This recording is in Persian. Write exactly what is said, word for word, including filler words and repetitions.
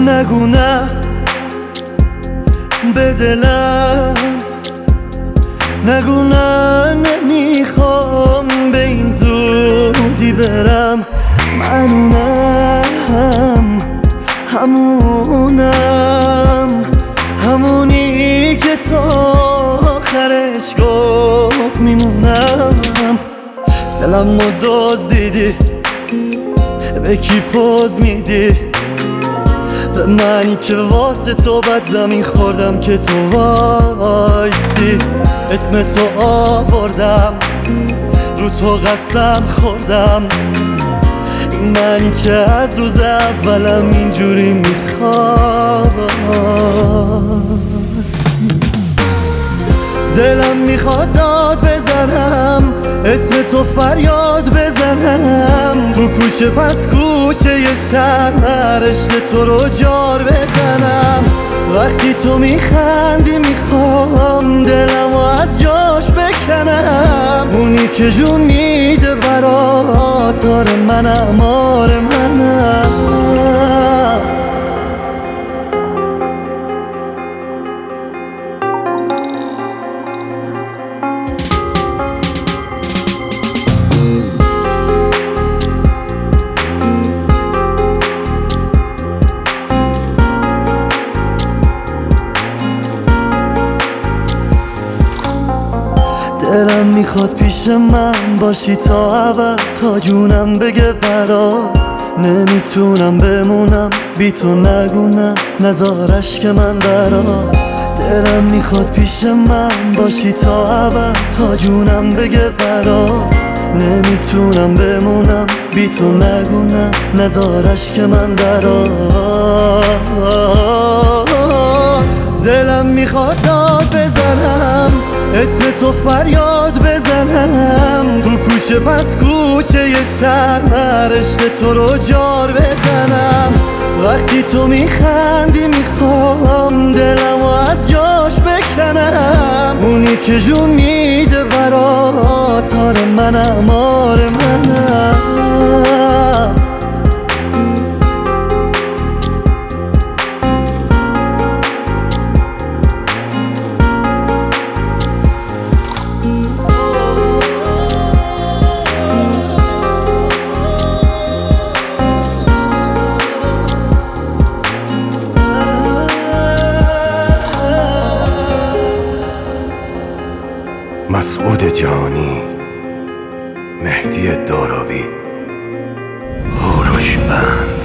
نگو نه به دلم، نگو نه نمیخوام به این زودی برم. منونم همونم، همونی که تا آخرش گفت میمونم. دلم رو دزدیدی، به کی پوز میدی؟ به منی که واسه تو بد زمین خوردم که تو وایسی. اسم تو آوردم، رو تو قسم خوردم. این منی که از روز اولم اینجوری میخواست. دلم میخواد داد بزنم، اسم تو فریاد بزنم. رو کوچه پس کوچه ی شهر عشق تو رو جار بزنم. وقتی تو میخندی میخوام دلمو از جاش بکنم. اونی که جون میده برات آره منم، آره منم. دلم میخواد پیش من باشی تا ابد، تا جونم بگه برات نمیتونم بمونم بی تو. نگو نه نزارش که من برات. دلم میخواد پیش من باشی تا ابد، تا جونم بگه برات نمیتونم بمونم بی تو. نگو نه نزارش که من برات. دلم میخواد داد بزنم، اسم تو فریاد بزنم. رو کوچه پس کوچه ی شهر عشق تو رو جار بزنم. وقتی تو میخندی میخوام دلمو از جاش بکنم. اونی که جون میده برات آره منم، آره منم. مسعود جهانی، مهدی دارابی، هوروش بند.